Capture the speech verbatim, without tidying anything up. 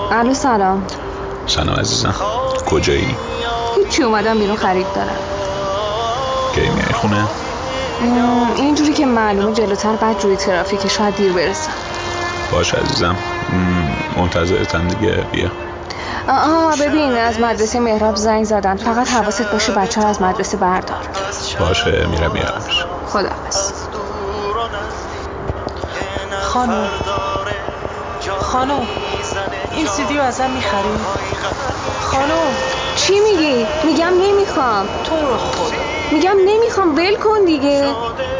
الو سلام. سلام عزیزم، کجایی؟ هیچی، اومدم بیرون خرید دارم. کی میای خونه؟ اینجوری که معلومه جلوتر بعد روی ترافیک شاید دیر برسم. باش عزیزم، منتظرتم دیگه، بیا. آها ببین، از مدرسه مهراب زنگ زدن، فقط حواست باشه بچه ها از مدرسه بردار. باشه میرم میارمش. خداحافظ. خانم خانم این سیدیو ازم میخری؟ خانم چی میگی؟ میگم نمیخوام. تو رو خدا میگم نمیخوام، ول کن دیگه.